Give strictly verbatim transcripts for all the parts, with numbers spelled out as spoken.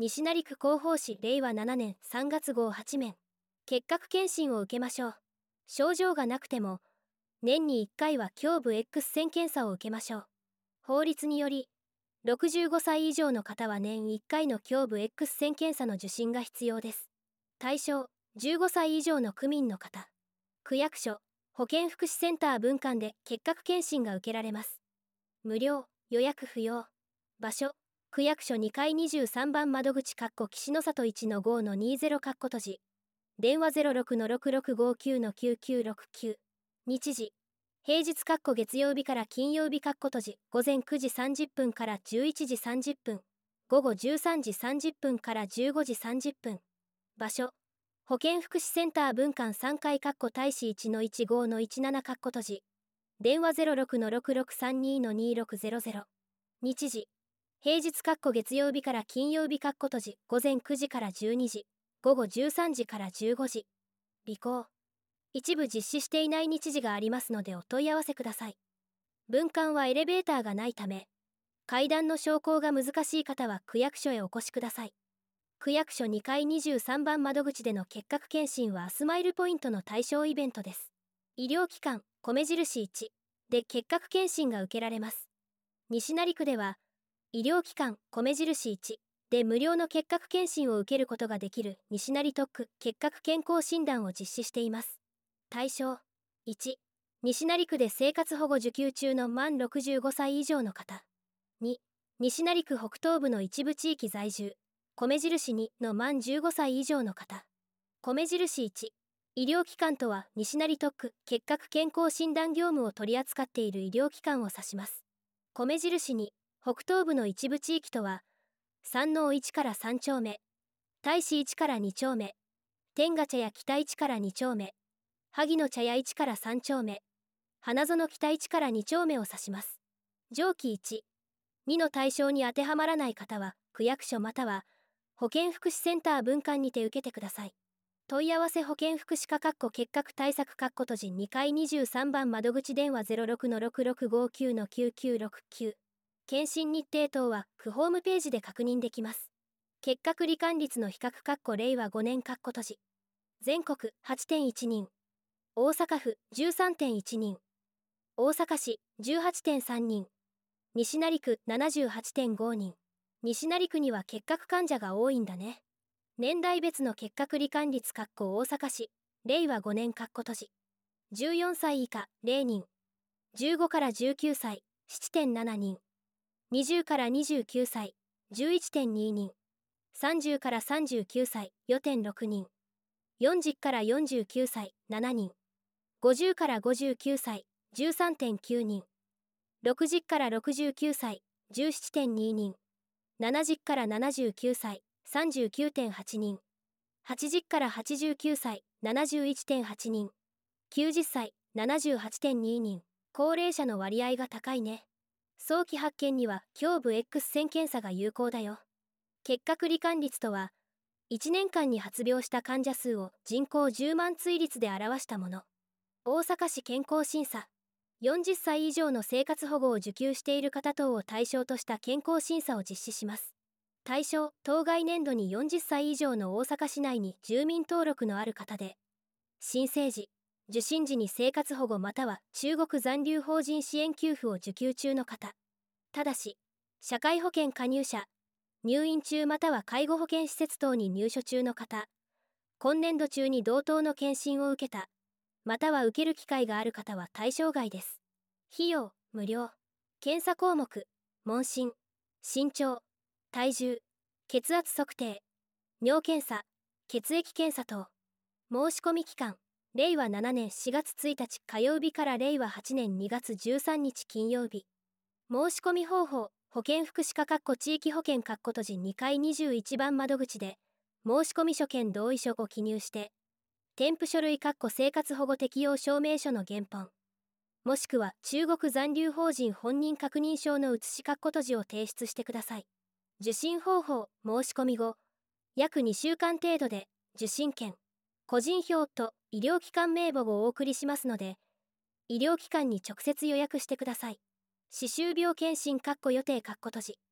西成区広報誌れいわななねんさんがつ号はち面。結核検診を受けましょう。症状がなくても、年にいっかいは胸部 X 線検査を受けましょう。法律により、ろくじゅうごさい以上の方は年いっかいの胸部 X 線検査の受診が必要です。対象、じゅうごさい以上の区民の方。区役所、保健福祉センター分館で結核検診が受けられます。無料、予約不要。場所、区役所にかいにじゅうさんばん窓口岸の里 いちのごのにじゅう閉じ。電話 ゼロろくのろくろくごきゅうのきゅうきゅうろくきゅう。日時、平日月曜日から金曜日閉じ、午前くじさんじゅっぷんからじゅういちじさんじゅっぷん、午後じゅうさんじさんじゅっぷんからじゅうごじさんじゅっぷん。場所、保健福祉センター分館さんかい大使 いちのいちごのいちなな閉じ。電話 ゼロろくのろくろくさんにのにろくゼロゼロ。日時、平日月曜日から金曜日閉じ、午前くじからじゅうにじ、午後じゅうさんじからじゅうごじ。備考。一部実施していない日時がありますのでお問い合わせください。分館はエレベーターがないため、階段の昇降が難しい方は区役所へお越しください。区役所にかいにじゅうさんばん窓口での結核検診はスマイルポイントの対象イベントです。医療機関、米印いちで結核検診が受けられます。西成区では、医療機関、米印いちで無料の結核検診を受けることができる西成特区結核健康診断を実施しています。対象、いち、西成区で生活保護受給中の満ろくじゅうごさい以上の方。に、西成区北東部の一部地域在住、米印にの満じゅうごさい以上の方。米印いち、医療機関とは西成特区結核健康診断業務を取り扱っている医療機関を指します。米印に、北東部の一部地域とは、山王いちからさん丁目、大使いちからに丁目、天下茶屋北いちからに丁目、萩の茶屋いちからさん丁目、花園北いちからに丁目を指します。上記いち、にの対象に当てはまらない方は、区役所または、保健福祉センター分館にて受けてください。問い合わせ保健福祉課結核対策閉じにかいにじゅうさんばん窓口電話 ゼロろくのろくろくごきゅうのきゅうきゅうろくきゅう。検診日程等は区ホームページで確認できます。結核罹患率の比較れいわごねん閉じ。全国 はちてんいち 人。大阪府 じゅうさんてんいち 人。大阪市 じゅうはちてんさん 人。西成区 ななじゅうはちてんご 人。西成区には結核患者が多いんだね。年代別の結核罹患率大阪市れいわごねん閉じ。じゅうよんさい以下ゼロ人。じゅうごからじゅうきゅうさい ななてんなな 人。にじゅうからにじゅうきゅうさい じゅういちてんに 人。さんじゅうからさんじゅうきゅうさい よんてんろく 人。よんじゅうからよんじゅうきゅうさいなな人。ごじゅうからごじゅうきゅうさい じゅうさんてんきゅう 人。ろくじゅうからろくじゅうきゅうさい じゅうななてんに 人。ななじゅうからななじゅうきゅうさい さんじゅうきゅうてんはち 人。はちじゅうからはちじゅうきゅうさい ななじゅういちてんはち 人。きゅうじゅっさい ななじゅうはちてんに 人。高齢者の割合が高いね。早期発見には胸部 X 線検査が有効だよ。結核罹患率とは、いちねんかんに発病した患者数を人口じゅうまん対率で表したもの。大阪市健康審査。よんじゅっさい以上の生活保護を受給している方等を対象とした健康審査を実施します。対象、当該年度によんじゅっさい以上の大阪市内に住民登録のある方で、申請時、受診時に生活保護または中国残留邦人支援給付を受給中の方。ただし、社会保険加入者、入院中または介護保険施設等に入所中の方、今年度中に同等の検診を受けた、または受ける機会がある方は対象外です。費用、無料。検査項目、問診、身長、体重、血圧測定、尿検査、血液検査等。申し込み期間、れいわななねんしがつついたち火曜日かられいわはちねんにがつじゅうさんにち金曜日。申し込み方法、保健福祉課地域保険閉じにかいにじゅういちばん窓口で、申し込み書兼同意書を記入して、添付書類生活保護適用証明書の原本、もしくは中国残留邦人本人確認証の写し閉じを提出してください。受診方法、申し込み後、約にしゅうかん程度で、受診券、個人票と医療機関名簿をお送りしますので、医療機関に直接予約してください。歯周病検診予定閉じ。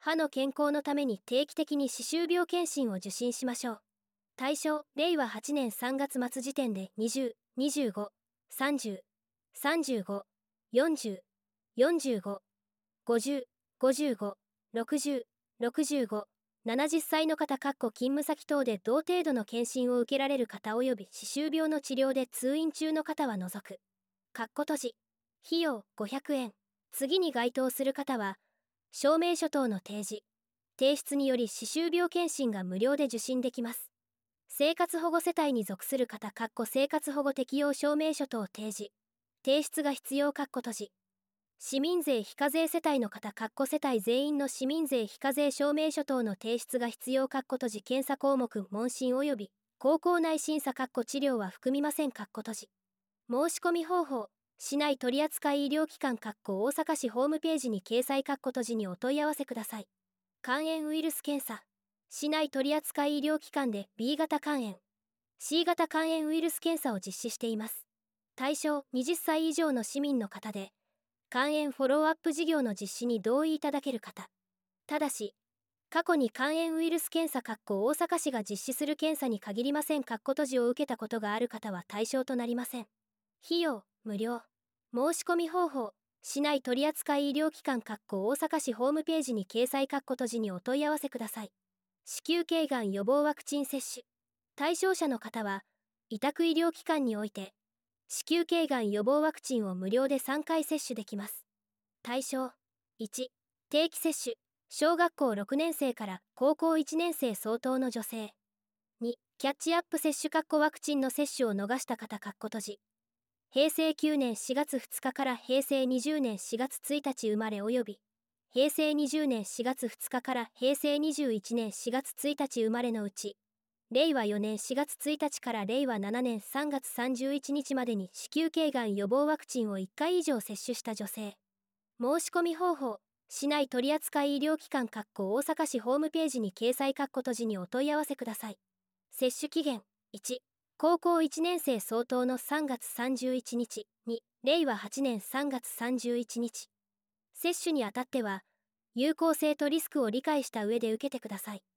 歯の健康のために定期的に歯周病検診を受診しましょう。対象、れいわはちねんさんがつまつ時点でにじゅう、にじゅうご、さんじゅう、さんじゅうご、よんじゅう、よんじゅうご、ごじゅう、ごじゅうご、ろくじゅう、ろくじゅうご、ななじゅっさいの方勤務先等で同程度の検診を受けられる方及び歯周病の治療で通院中の方は除く。括弧閉じ。費用ごひゃくえん。次に該当する方は、証明書等の提示、提出により歯周病検診が無料で受診できます。生活保護世帯に属する方生活保護適用証明書等提示、提出が必要括弧閉じ。市民税非課税世帯の方世帯全員の市民税非課税証明書等の提出が必要括弧閉じ。検査項目問診及び口腔内審査治療は含みません括弧閉じ。申し込み方法、市内取扱医療機関大阪市ホームページに掲載括弧閉じにお問い合わせください。肝炎ウイルス検査、市内取扱医療機関で ビー 型肝炎、C 型肝炎ウイルス検査を実施しています。対象はたち以上の市民の方で、肝炎フォローアップ事業の実施に同意いただける方。ただし、過去に肝炎ウイルス検査大阪市が実施する検査に限りません括弧閉じを受けたことがある方は対象となりません。費用、無料。申し込み方法、市内取扱医療機関大阪市ホームページに掲載括弧閉じにお問い合わせください。子宮頸がん予防ワクチン接種。対象者の方は、委託医療機関において、子宮頸がん予防ワクチンを無料でさんかい接種できます。対象、いち、定期接種、小学校ろくねんせいから高校いちねんせい相当の女性。に、キャッチアップ接種ワクチンの接種を逃した方括弧閉じ。へいせいきゅうねんしがつふつかからへいせいにじゅうねんしがつついたち生まれ及び、へいせいにじゅうねんしがつふつかからへいせいにじゅういちねんしがつついたち生まれのうち、れいわよねんしがつついたちかられいわななねんさんがつさんじゅういちにちまでに子宮頸がん予防ワクチンをいっかい以上接種した女性。申し込み方法、市内取扱医療機関大阪市ホームページに掲載括弧閉じにお問い合わせください。接種期限、いち、高校いちねんせい相当のさんがつさんじゅういちにち、に、れいわはちねんさんがつさんじゅういちにち。接種にあたっては、有効性とリスクを理解した上で受けてください。